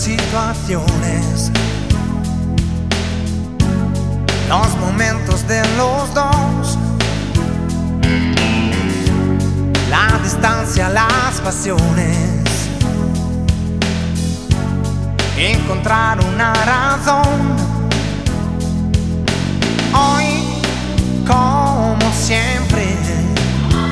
situaciones, los momentos de los dos, la distancia, las pasiones, encontrar una razón. Hoy, como siempre,